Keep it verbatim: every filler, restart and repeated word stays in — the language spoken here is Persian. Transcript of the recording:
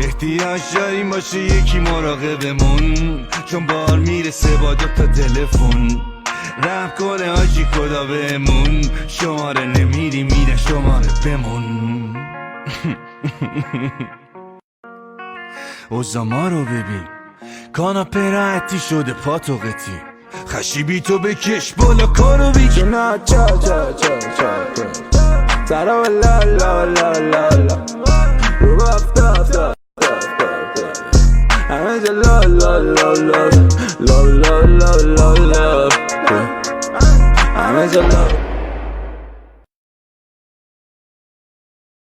احتیاج داریم باشه یکی مراقبمون، چون بار میرسه با دوتا تلفن. رحم کنه حاجی خدا بهمون، شماره نمیری میره شماره بمون. اوزا ما رو ببین، کاناپه راحتی شده پاتو قطی، خشیبی تو بکش بالا کارو بی جنا چا چا چا چا سارا لا لا لا لا لا رو افتا افتا همه جا لا لا لا لا لا لا لا لا لا همه جا لا